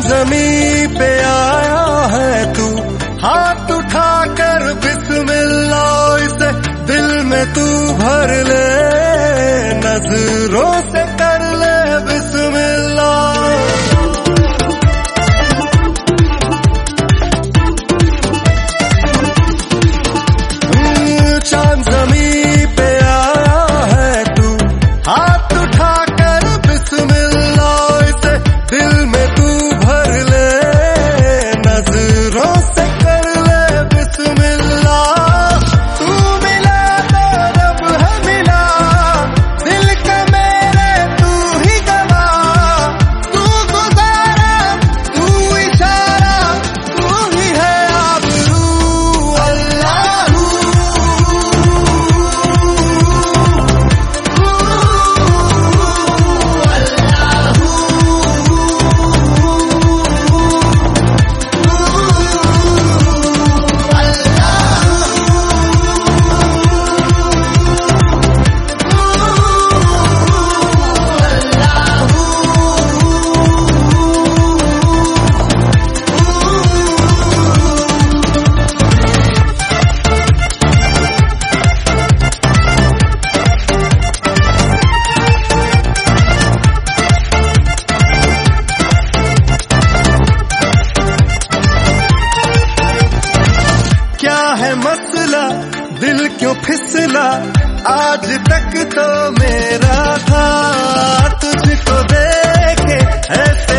जमीं पे आया है तू, हाथ उठाकर बिस्मिल्लाह इसे दिल में तू भर ले, नजरों से कर ले बिस्मिल्लाह। चांद जमीं पे आया है तू, हाथ उठाकर बिस्मिल्लाह इसे दिल में तू भर ले, नजरों से कर ले बिस्मिल्लाह। तू मिला तो रब है मिला, दिल का मेरे तू ही गवा, तू गुजारा तू इशारा, तू ही है आबरू। अल्लाहू है मसला, दिल क्यों फिसला, आज तक तो मेरा था, तुझको देखे ऐसा